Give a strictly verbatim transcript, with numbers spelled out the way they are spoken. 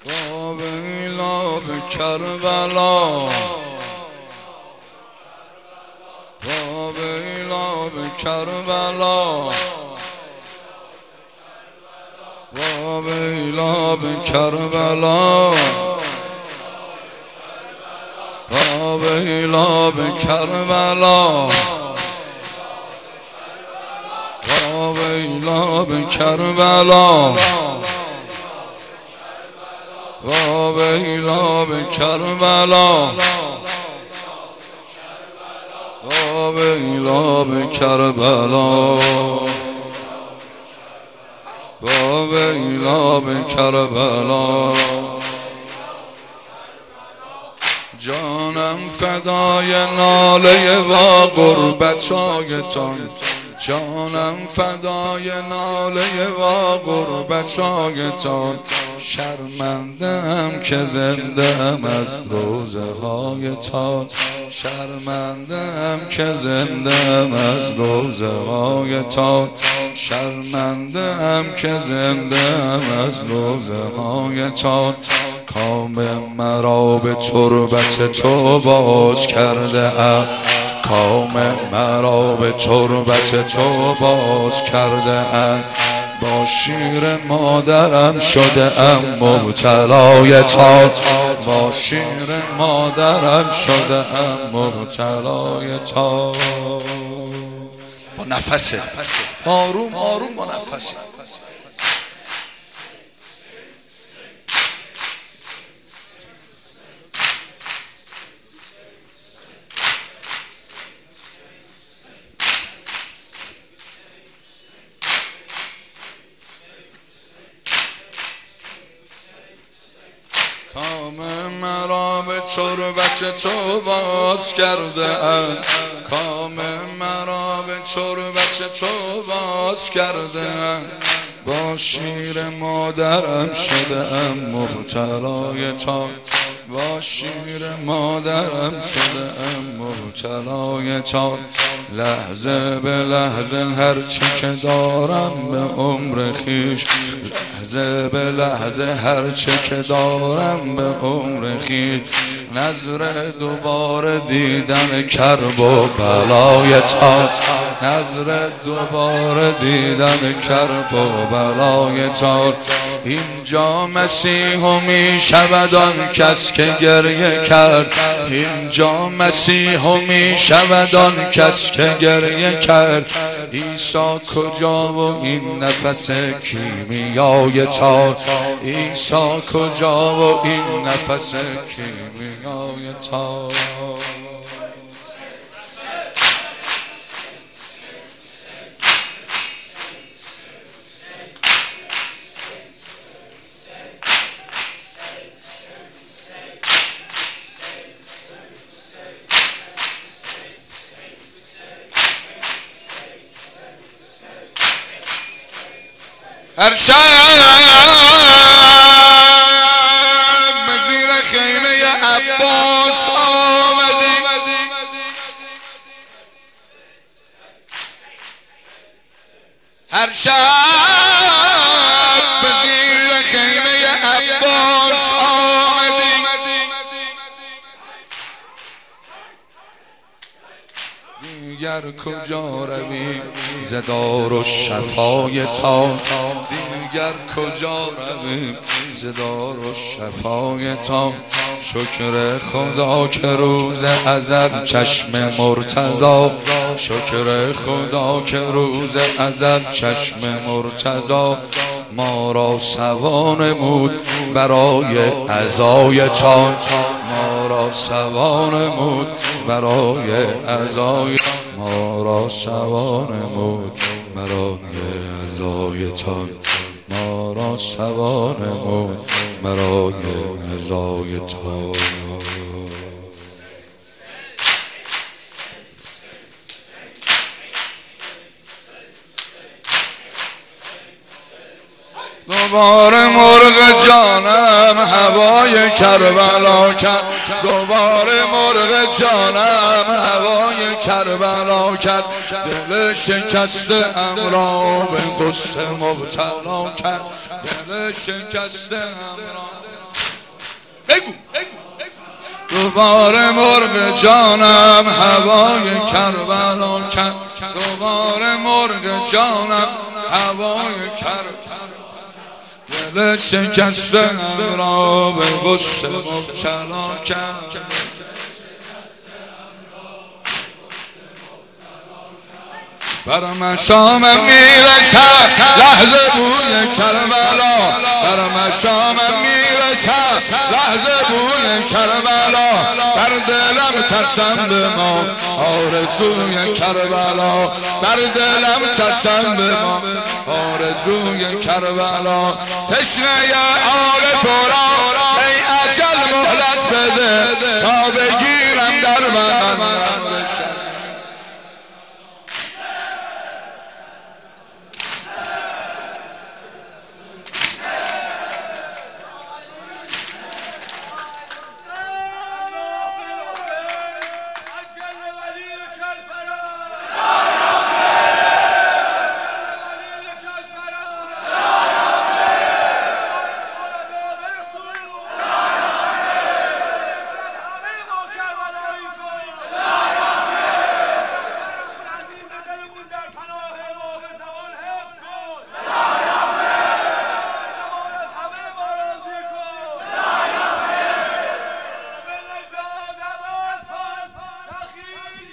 ویلا به کربلا ویلا به کربلا ویلا به کربلا ویلا به کربلا ویلا به کربلا ویلا به کربلا ویلا به کربلا ویلا به کربلا جانم فدای ناله و غربت‌هایتان جانم فدای ناله و غربت‌هایتان شرمنده‌ام که زنده‌ام از روزه هایتان شرمنده‌ام که زنده‌ام از روزه هایتان شرمنده‌ام که زنده‌ام از روزه هایتان کام مرا به تربت تو باز کرده ام کام مرا به تربت تو باز کرده ام با شیر مادرم شده ام مبتلای تات با شیر مادرم شده ام مبتلای تات با نفسه آروم آروم با نفسه کام مرا به تربت تو باز کرده ام کام مرا به تربت تو باز کرده ام با شیر مادرم شده ام مبتلای تا با شیر مادرم شده ام مبتلای تا لحظه به لحظه هرچی که دارم به عمر خیش لحظه به لحظه هرچی که دارم به عمر خیش نظر دوباره دیدن کرب و بلای تات نظر دوباره دیدن کرب و بلای تات اینجا مسیح می شود آن کس که گریه کرد اینجا مسیح می شود آن کس که گریه کرد عیسی کجا و این نفس کیمیای تات عیسی کجا و این نفس کیمیای تات هر شب به زیر خیمه عباس آمدی هر شب به زیر خیمه عباس آمدی دیگر کجا روی زدار و شفای تات دیگر کجا رویم زدار و شفای تات شکر خدا که روز ازل چشم مرتضی شکر خدا که روز ازل چشم مرتضی ما را سوا نمود برای عزای تات ما را سوا نمود برای عزای ما را سوا نمود برای عزای تات ما را سوا نمود برای عزای تات دوباره مرغ جانم هوای کربلا کرد دوباره مرغ جانم هوای کربلا کرد دل شکسته ام را به غصه مبتلا کرد دل شکسته ام را دوباره مرغ جانم هوای کربلا کرد، دوباره مرغ جانم هوای کربلا، دل شکسته را به غصه مبتلا کرد. بر مشام میرسد لحظه بوی کربلا، بر مشام میرسد لحظه بوی کربلا، بر دلم ترسم به ما آرزوی کربلا، بر دلم ترسم به ما آرزوی کربلا. تشنه آل تو را ای اجل مهلت بده تا بگیرم در بدن